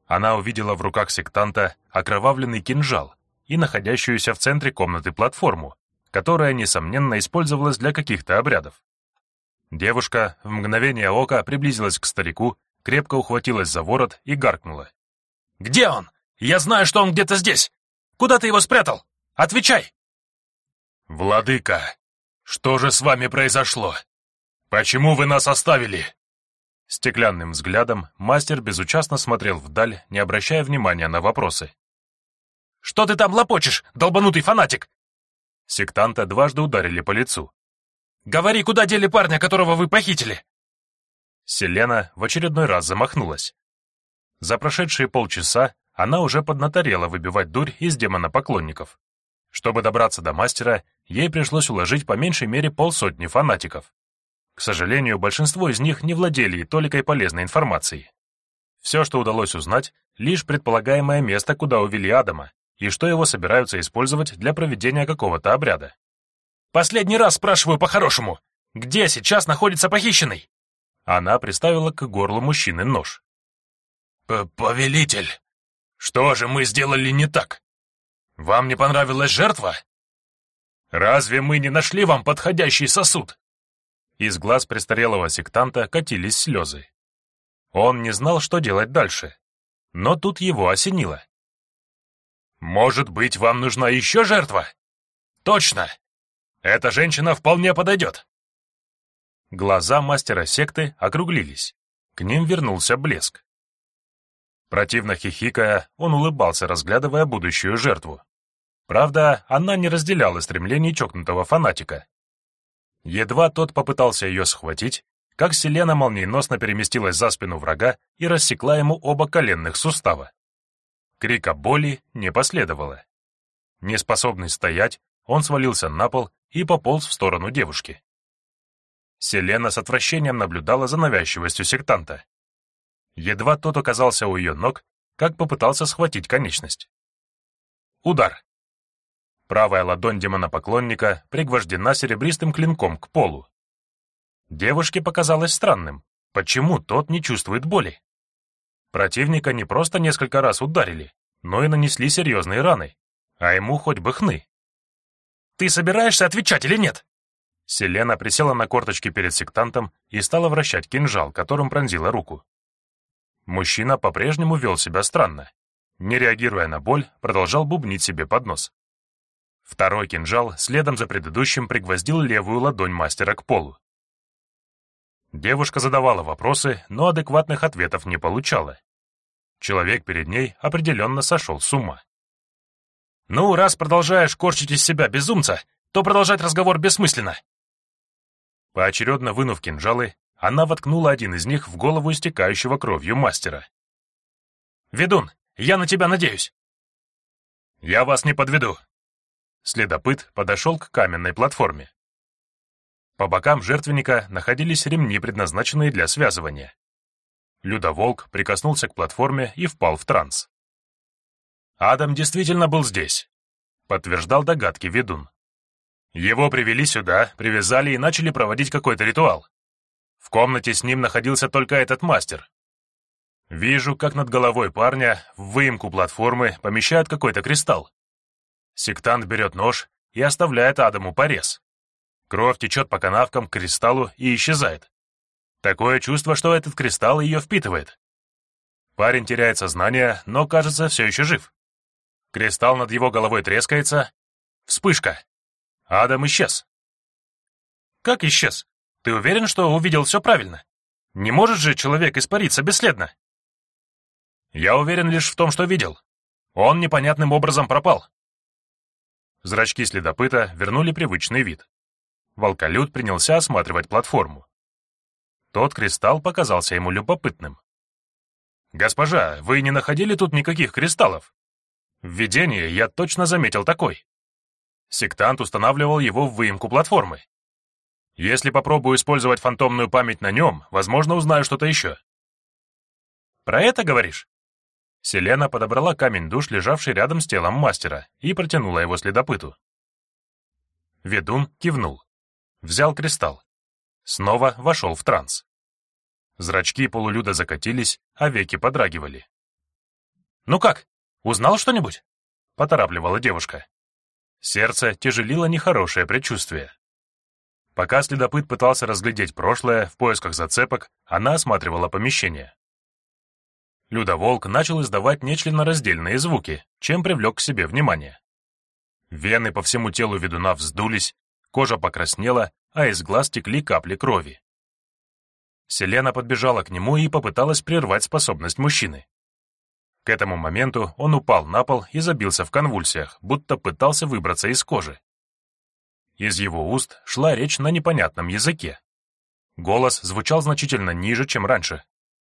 Она увидела в руках сектанта окровавленный кинжал и находящуюся в центре комнаты платформу, которая, несомненно, использовалась для каких-то обрядов. Девушка в мгновение ока приблизилась к старику, крепко ухватилась за ворот и гаркнула. «Где он? Я знаю, что он где-то здесь! Куда ты его спрятал? Отвечай!» «Владыка, что же с вами произошло? Почему вы нас оставили?» Стеклянным взглядом мастер безучастно смотрел вдаль, не обращая внимания на вопросы. «Что ты там лопочешь, долбанутый фанатик?» Сектанта дважды ударили по лицу. «Говори, куда дели парня, которого вы похитили?» Селена в очередной раз замахнулась. За прошедшие полчаса она уже поднаторела выбивать дурь из демона-поклонников. Чтобы добраться до мастера, ей пришлось уложить по меньшей мере 50 фанатиков. К сожалению, большинство из них не владели и толикой полезной информацией. Все, что удалось узнать, лишь предполагаемое место, куда увели Адама, и что его собираются использовать для проведения какого-то обряда. «Последний раз спрашиваю по-хорошему, где сейчас находится похищенный?» Она приставила к горлу мужчины нож. «Повелитель, что же мы сделали не так? Вам не понравилась жертва? Разве мы не нашли вам подходящий сосуд?» Из глаз престарелого сектанта катились слезы. Он не знал, что делать дальше, но тут его осенило. «Может быть, вам нужна еще жертва? Точно! Эта женщина вполне подойдет!» Глаза мастера секты округлились. К ним вернулся блеск. Противно хихикая, он улыбался, разглядывая будущую жертву. Правда, она не разделяла стремлений чокнутого фанатика. Едва тот попытался ее схватить, как Селена молниеносно переместилась за спину врага и рассекла ему оба коленных сустава. Крика боли не последовало. Неспособный стоять, он свалился на пол и пополз в сторону девушки. Селена с отвращением наблюдала за навязчивостью сектанта. Едва тот оказался у ее ног, как попытался схватить конечность. Удар. Правая ладонь демона-поклонника пригвождена серебристым клинком к полу. Девушке показалось странным, почему тот не чувствует боли. Противника не просто несколько раз ударили, но и нанесли серьезные раны, а ему хоть бы хны. «Ты собираешься отвечать или нет?» Селена присела на корточки перед сектантом и стала вращать кинжал, которым пронзила руку. Мужчина по-прежнему вел себя странно. Не реагируя на боль, продолжал бубнить себе под нос. Второй кинжал следом за предыдущим пригвоздил левую ладонь мастера к полу. Девушка задавала вопросы, но адекватных ответов не получала. Человек перед ней определенно сошел с ума. «Ну, раз продолжаешь корчить из себя безумца, то продолжать разговор бессмысленно». Поочередно вынув кинжалы, она воткнула один из них в голову истекающего кровью мастера. «Ведун, я на тебя надеюсь». «Я вас не подведу». Следопыт подошел к каменной платформе. По бокам жертвенника находились ремни, предназначенные для связывания. Людоволк прикоснулся к платформе и впал в транс. «Адам действительно был здесь», — подтверждал догадки ведун. «Его привели сюда, привязали и начали проводить какой-то ритуал. В комнате с ним находился только этот мастер. Вижу, как над головой парня в выемку платформы помещают какой-то кристалл. Сектант берет нож и оставляет Адаму порез. Кровь течет по канавкам к кристаллу и исчезает. Такое чувство, что этот кристалл ее впитывает. Парень теряет сознание, но, кажется, все еще жив. Кристалл над его головой трескается. Вспышка. Адам исчез». «Как исчез? Ты уверен, что увидел все правильно? Не может же человек испариться бесследно?» «Я уверен лишь в том, что видел. Он непонятным образом пропал». Зрачки следопыта вернули привычный вид. Волколюд принялся осматривать платформу. Тот кристалл показался ему любопытным. «Госпожа, вы не находили тут никаких кристаллов? В видении я точно заметил такой. Сектант устанавливал его в выемку платформы. Если попробую использовать фантомную память на нем, возможно, узнаю что-то еще». «Про это говоришь?» Селена подобрала камень-душ, лежавший рядом с телом мастера, и протянула его следопыту. Ведун кивнул. Взял кристалл. Снова вошел в транс. Зрачки полулюда закатились, а веки подрагивали. «Ну как, узнал что-нибудь?» — поторапливала девушка. Сердце тяжелило нехорошее предчувствие. Пока следопыт пытался разглядеть прошлое в поисках зацепок, она осматривала помещение. Людоволк начал издавать нечленораздельные звуки, чем привлек к себе внимание. Вены по всему телу ведуна вздулись, кожа покраснела, а из глаз текли капли крови. Селена подбежала к нему и попыталась прервать способность мужчины. К этому моменту он упал на пол и забился в конвульсиях, будто пытался выбраться из кожи. Из его уст шла речь на непонятном языке. Голос звучал значительно ниже, чем раньше.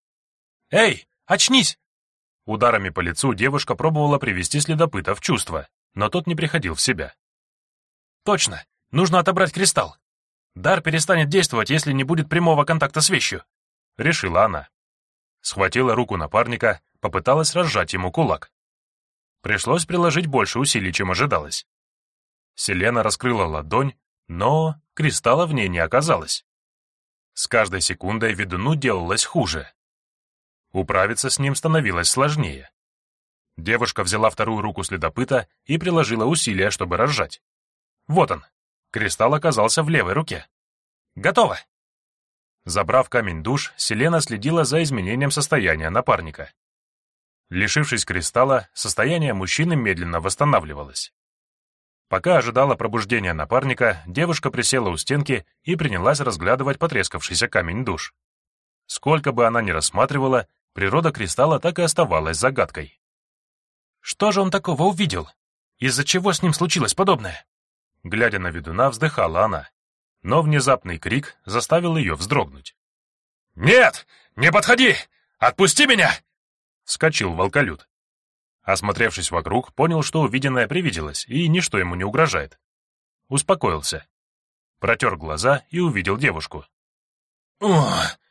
«Эй, очнись!» Ударами по лицу девушка пробовала привести следопыта в чувство, но тот не приходил в себя. «Точно, нужно отобрать кристалл. Дар перестанет действовать, если не будет прямого контакта с вещью», — решила она. Схватила руку напарника, попыталась разжать ему кулак. Пришлось приложить больше усилий, чем ожидалось. Селена раскрыла ладонь, но кристалла в ней не оказалось. С каждой секундой ведуну делалось хуже. Управиться с ним становилось сложнее. Девушка взяла вторую руку следопыта и приложила усилия, чтобы разжать. Вот он. Кристалл оказался в левой руке. «Готово!» Забрав камень-душ, Селена следила за изменением состояния напарника. Лишившись кристалла, состояние мужчины медленно восстанавливалось. Пока ожидала пробуждения напарника, девушка присела у стенки и принялась разглядывать потрескавшийся камень-душ. Сколько бы она ни рассматривала, природа кристалла так и оставалась загадкой. Что же он такого увидел? Из-за чего с ним случилось подобное? Глядя на ведуна, вздыхала она, но внезапный крик заставил ее вздрогнуть. «Нет! Не подходи! Отпусти меня!» — вскочил волколюд. Осмотревшись вокруг, понял, что увиденное привиделось, и ничто ему не угрожает. Успокоился. Протер глаза и увидел девушку. «О,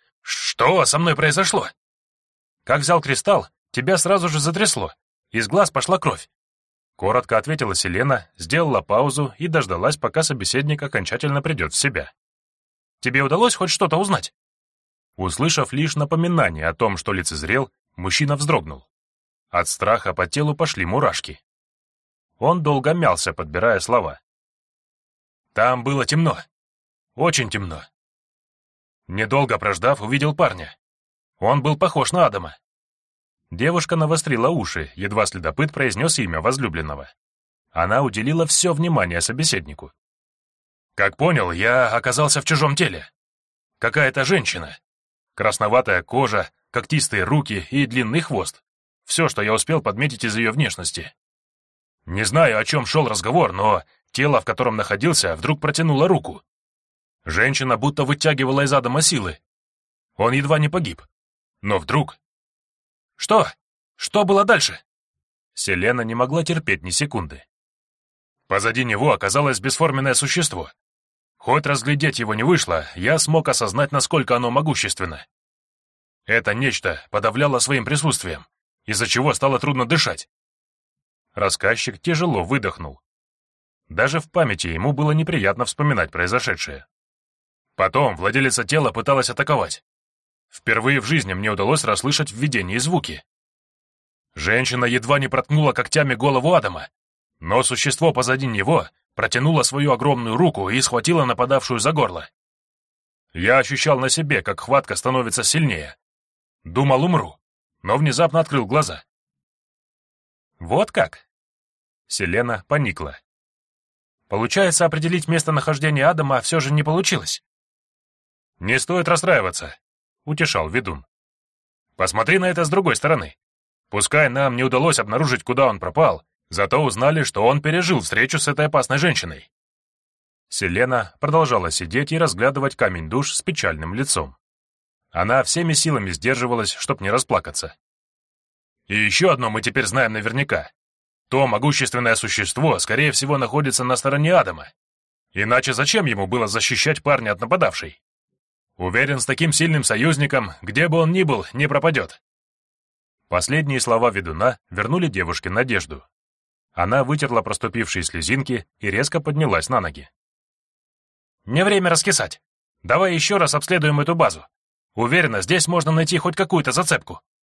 что со мной произошло?» «Как взял кристалл, тебя сразу же затрясло. Из глаз пошла кровь». Коротко ответила Селена, сделала паузу и дождалась, пока собеседник окончательно придет в себя. «Тебе удалось хоть что-то узнать?» Услышав лишь напоминание о том, что лицезрел, мужчина вздрогнул. От страха по телу пошли мурашки. Он долго мялся, подбирая слова. «Там было темно. Очень темно. Недолго прождав, увидел парня. Он был похож на Адама». Девушка навострила уши, едва следопыт произнес имя возлюбленного. Она уделила все внимание собеседнику. «Как понял, я оказался в чужом теле. Какая-то женщина. Красноватая кожа, когтистые руки и длинный хвост. Все, что я успел подметить из ее внешности. Не знаю, о чем шел разговор, но тело, в котором находился, вдруг протянуло руку. Женщина будто вытягивала из Адама силы. Он едва не погиб. Но вдруг... «Что? Что было дальше?» Селена не могла терпеть ни секунды. Позади него оказалось бесформенное существо. Хоть разглядеть его не вышло, я смог осознать, насколько оно могущественно. Это нечто подавляло своим присутствием, из-за чего стало трудно дышать. Рассказчик тяжело выдохнул. Даже в памяти ему было неприятно вспоминать произошедшее. Потом владелица тела пыталась атаковать. Впервые в жизни мне удалось расслышать в видении звуки. Женщина едва не проткнула когтями голову Адама, но существо позади него протянуло свою огромную руку и схватило нападавшую за горло. Я ощущал на себе, как хватка становится сильнее. Думал, умру, но внезапно открыл глаза. «Вот как?» Селена поникла. «Получается, определить местонахождение Адама все же не получилось?» «Не стоит расстраиваться», — утешал ведун. «Посмотри на это с другой стороны. Пускай нам не удалось обнаружить, куда он пропал, зато узнали, что он пережил встречу с этой опасной женщиной». Селена продолжала сидеть и разглядывать камень-душ с печальным лицом. Она всеми силами сдерживалась, чтоб не расплакаться. «И еще одно мы теперь знаем наверняка. То могущественное существо, скорее всего, находится на стороне Адама. Иначе зачем ему было защищать парня от нападавшей? Уверен, с таким сильным союзником, где бы он ни был, не пропадет». Последние слова ведуна вернули девушке надежду. Она вытерла проступившие слезинки и резко поднялась на ноги. «Не время раскисать. Давай еще раз обследуем эту базу. Уверена, здесь можно найти хоть какую-то зацепку».